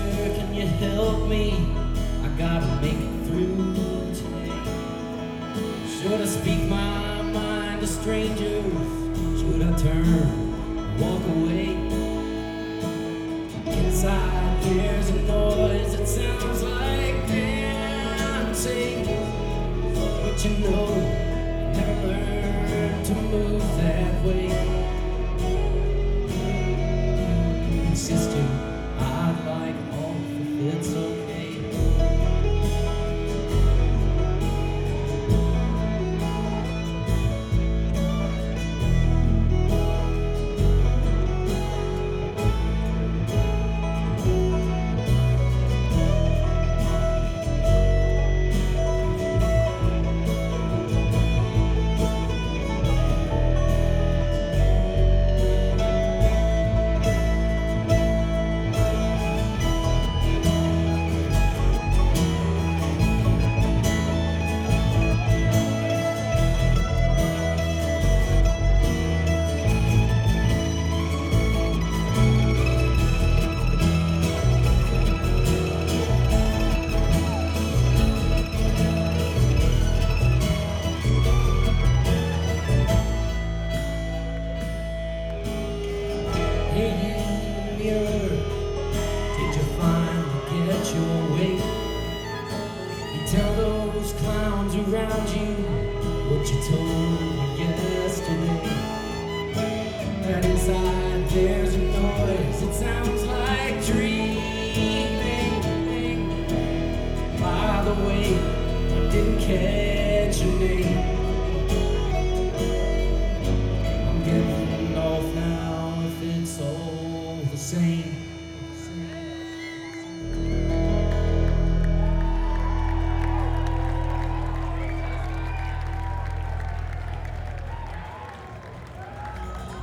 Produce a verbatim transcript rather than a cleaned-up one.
can you help me? I gotta make it through today. Should I speak my mind to strangers? Should I turn and walk away? Inside there's a noise that sounds like dancing, but you know I never learned to move that way. Sister, I'd like off if it's okay. Hey, you mirror, did you finally get your way? You tell those clowns around you what you told me yesterday. That inside there's a noise that sounds like dreaming. By the way, I didn't catch your name. I'm getting off now if it's all the same.